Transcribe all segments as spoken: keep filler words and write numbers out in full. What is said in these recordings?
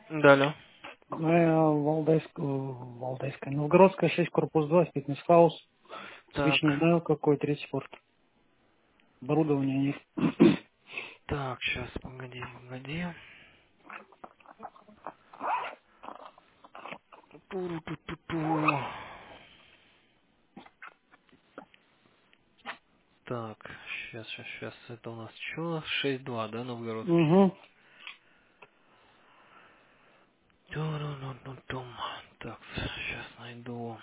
Да, алло. Э, Валдайск- э, Валдайская, Новгородская шесть, корпус два, фитнес-хаус, свич Так, не знаю какой, третий порт. Оборудование нет. так, сейчас, погоди, погоди. Пу-ру-ту-ту-ту. Так, сейчас, сейчас, сейчас, это у нас что? шесть два, да, новгородский? Угу. Ту-ру-ру-ру-тум. Так, сейчас найду.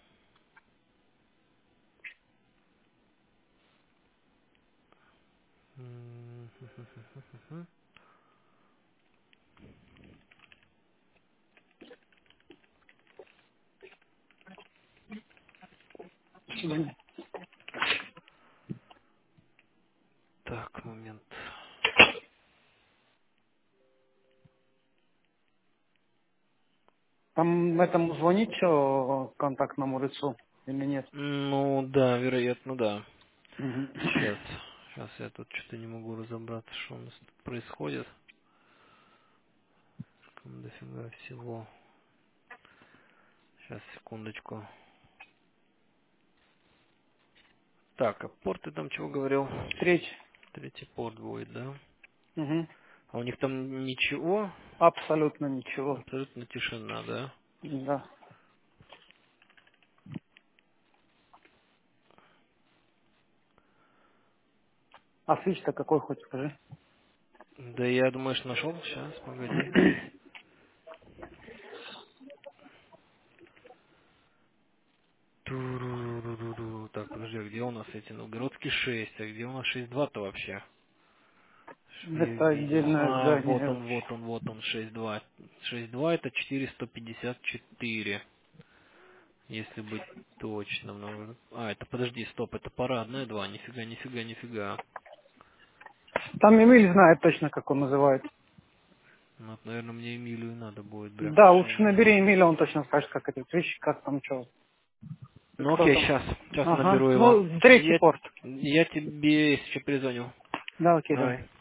М, До свидания. Так, момент. Там этому звонить все контактному лицу или нет? Ну, да, вероятно, да. Мгм. Сейчас, сейчас я тут что-то не могу разобраться, что у нас тут происходит. Там дофига всего. Сейчас, секундочку. Так, а порт ты там чего говорил? Третий. Третий порт будет, да? Угу. А у них там ничего? Абсолютно ничего. Абсолютно тишина, да? Да. А свич-то какой хоть скажи? Да я думаю, что нашел. Сейчас, погоди. Туруруруру. Так, подожди, а где у нас эти новгородские шесть? А где у нас шесть два-то вообще? Я Это видел. отдельное А, вот здание он, вообще. вот он, вот он, шесть два. шесть два это четыреста пятьдесят четыре, если быть точным. Ну, А, это, подожди, стоп, это парадная два. Нифига, нифига, нифига. Там Эмиль знает точно, как он называет. Ну, вот, наверное, мне Эмилию надо будет, бля, Да, лучше потому... набери Эмиля, он точно скажет, как это свич, как там что. Ну, Кто окей, там? сейчас, сейчас Ага. наберу его. Ну, третий Я, порт. я тебе еще перезвоню. Да, окей, давай. Давай.